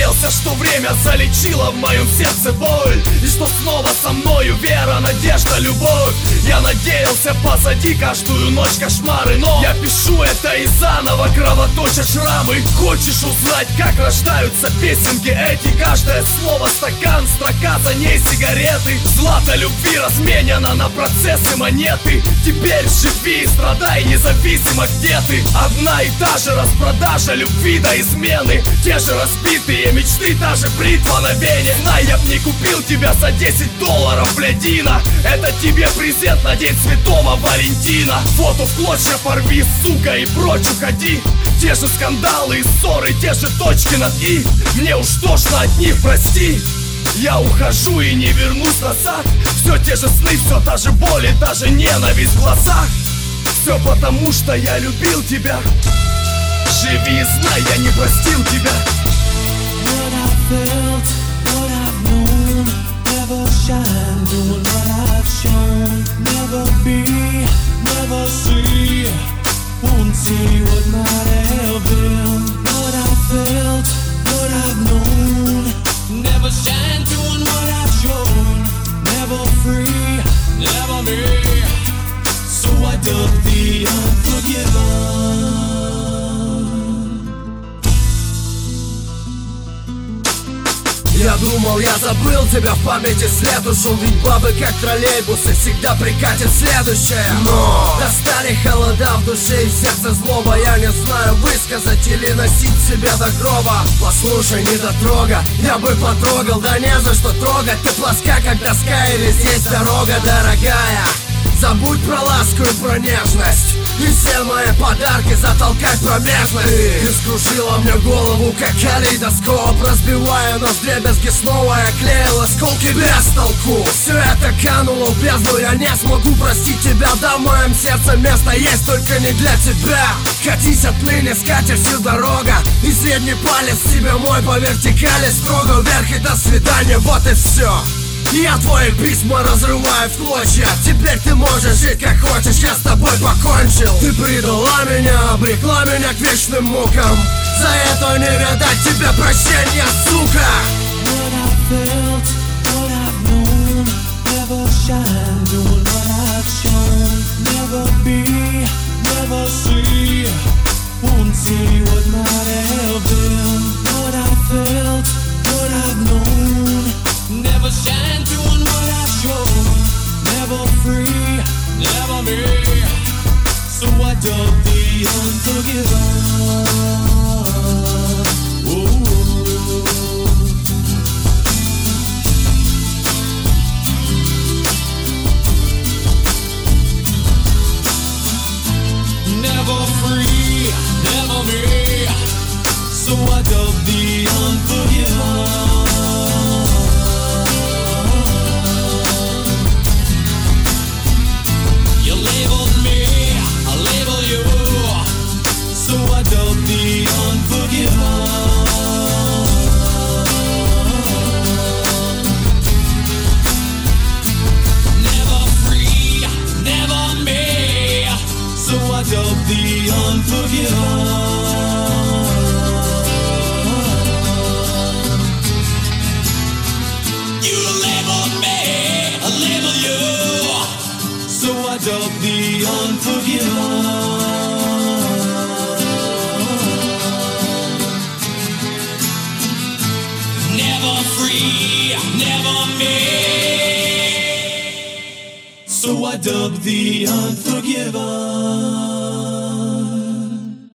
надеялся, что время залечило в моем сердце боль, и что снова со мною вера, надежда, любовь. Я надеялся, позади каждую ночь кошмары, но я пишу это и заново кровоточат шрамы. Хочешь узнать, как рождаются песенки эти? Каждое слово стакан, строка, за ней сигареты. Злато любви разменено на процессы монеты. Теперь живи и страдай, независимо где ты. Одна и та же распродажа любви до измены. Те же разбитые мечты, та же бритва на вене. Знай, я б не купил тебя за $10, блядина. Это тебе презент на день Святого Валентина. Фото в клочья порви, сука, и прочь уходи. Те же скандалы и ссоры, те же точки над «и». Мне уж тошно от них, прости. Я ухожу и не вернусь назад. Все те же сны, все та же боль и та же ненависть в глазах. Все потому, что я любил тебя. Живи и знай, я не простил тебя. What I felt, what I've known, never shine, doing what I've shown. Never be, never see, won't see what might have been. What I felt, what I've known, never shine, doing what I've shown. Never free, never me, so I dug the unforgiven. Я думал, я забыл тебя, в памяти след ушел. Ведь бабы, как троллейбусы, всегда прикатит следующее. Но достали холода в душе и сердце злоба. Я не знаю, высказать или носить себя до гроба. Послушай, недотрога, я бы потрогал, да не за что трогать. Ты плоска, как доска, или здесь дорога, дорогая. Забудь про ласку и про нежность, и все мои подарки затолкать промежность. Ты скружила мне голову, как калейдоскоп, разбивая нас вдребезги снова. Я клеил осколки без толку. Все это кануло в бездну, я не смогу простить тебя. Да, в моем сердце место есть, только не для тебя. Катись отныне, скатертью дорога, и средний палец тебе мой по вертикали строго вверх. И до свидания, вот и все. Я твои письма разрываю в клочья. Теперь ты можешь жить как хочешь, я с тобой покончил. Ты предала меня, обрекла меня к вечным мукам. За это не видать тебе прощения, сука. What I felt, what I've known, never shine, doing what I've shown. Never be, never see, won't see what might have been. What I felt, what I've known, never shine, doing what I've shown. Never free, never me, so I dug the unforgiven. Never free, never me, so I dug the unforgiven. You labeled me, I label you, so I dug the unforgiven. Never free, never me, so I dug the unforgiven. You labeled me, I label you, so I dug the unforgiven. Never free, never me, so I dug the unforgiven.